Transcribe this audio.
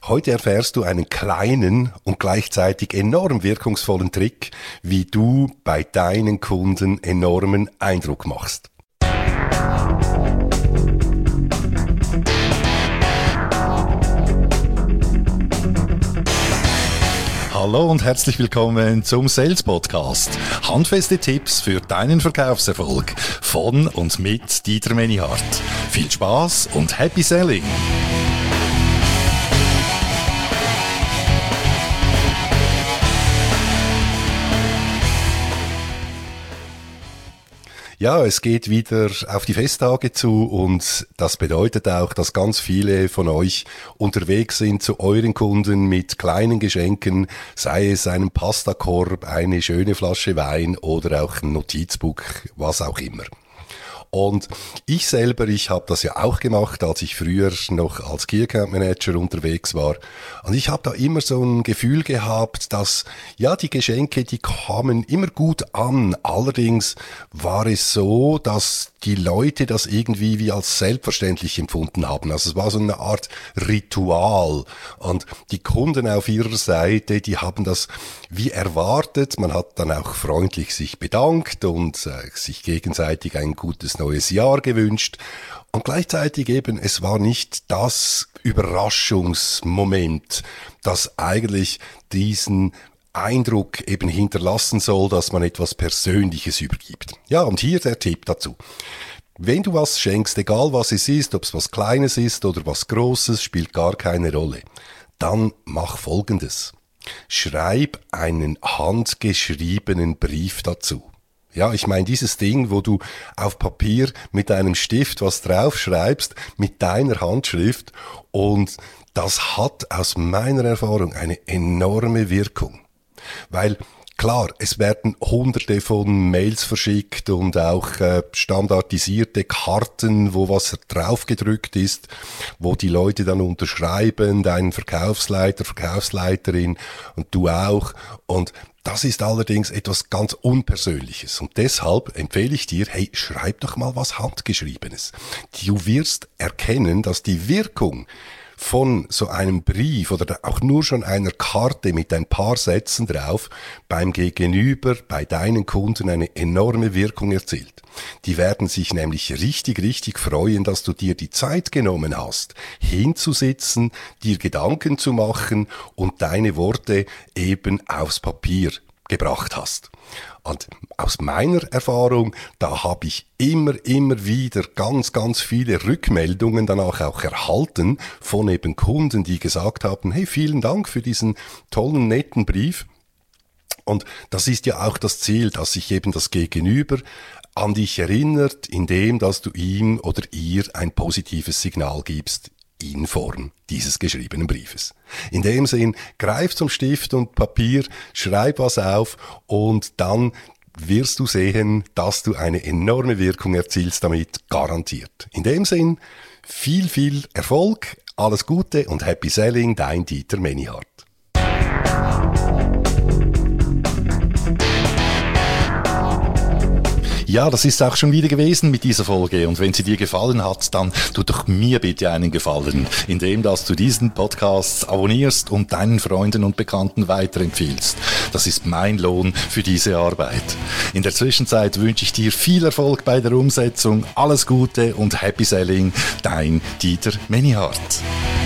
Heute erfährst du einen kleinen und gleichzeitig enorm wirkungsvollen Trick, wie du bei deinen Kunden enormen Eindruck machst. Hallo und herzlich willkommen zum Sales Podcast. Handfeste Tipps für deinen Verkaufserfolg von und mit Dieter Menihardt. Viel Spaß und Happy Selling! Ja, es geht wieder auf die Festtage zu und das bedeutet auch, dass ganz viele von euch unterwegs sind zu euren Kunden mit kleinen Geschenken, sei es einen Pastakorb, eine schöne Flasche Wein oder auch ein Notizbuch, was auch immer. Und ich habe das ja auch gemacht, als ich früher noch als Key Account Manager unterwegs war. Und ich habe da immer so ein Gefühl gehabt, dass, ja, die Geschenke, die kamen immer gut an. Allerdings war es so, dass die Leute das irgendwie wie als selbstverständlich empfunden haben. Also es war so eine Art Ritual. Und die Kunden auf ihrer Seite, die haben das wie erwartet. Man hat dann auch freundlich sich bedankt und sich gegenseitig ein gutes neues Jahr gewünscht. Und gleichzeitig eben, es war nicht das Überraschungsmoment, das eigentlich diesen Eindruck eben hinterlassen soll, dass man etwas Persönliches übergibt. Ja, und hier der Tipp dazu. Wenn du was schenkst, egal was es ist, ob es was Kleines ist oder was Großes, spielt gar keine Rolle. Dann mach Folgendes. Schreib einen handgeschriebenen Brief dazu. Ja, ich meine dieses Ding, wo du auf Papier mit einem Stift was draufschreibst, mit deiner Handschrift, und das hat aus meiner Erfahrung eine enorme Wirkung. Weil, klar, es werden hunderte von Mails verschickt und auch standardisierte Karten, wo was draufgedrückt ist, wo die Leute dann unterschreiben, dein Verkaufsleiter, Verkaufsleiterin und du auch. Und das ist allerdings etwas ganz Unpersönliches. Und deshalb empfehle ich dir, hey, schreib doch mal was Handgeschriebenes. Du wirst erkennen, dass die Wirkung von so einem Brief oder auch nur schon einer Karte mit ein paar Sätzen drauf beim Gegenüber, bei deinen Kunden eine enorme Wirkung erzielt. Die werden sich nämlich richtig freuen, dass du dir die Zeit genommen hast, hinzusitzen, dir Gedanken zu machen und deine Worte eben aufs Papier gebracht hast. Und aus meiner Erfahrung, da habe ich immer wieder ganz viele Rückmeldungen danach auch erhalten von eben Kunden, die gesagt haben, hey, vielen Dank für diesen tollen, netten Brief. Und das ist ja auch das Ziel, dass sich eben das Gegenüber an dich erinnert, indem dass du ihm oder ihr ein positives Signal gibst in Form dieses geschriebenen Briefes. In dem Sinn, greif zum Stift und Papier, schreib was auf und dann wirst du sehen, dass du eine enorme Wirkung erzielst damit, garantiert. In dem Sinn, viel Erfolg, alles Gute und Happy Selling, dein Dieter Menihardt. Ja, das ist auch schon wieder gewesen mit dieser Folge, und wenn sie dir gefallen hat, dann tu doch mir bitte einen Gefallen, indem dass du diesen Podcast abonnierst und deinen Freunden und Bekannten weiterempfiehlst. Das ist mein Lohn für diese Arbeit. In der Zwischenzeit wünsche ich dir viel Erfolg bei der Umsetzung, alles Gute und Happy Selling, dein Dieter Menihardt.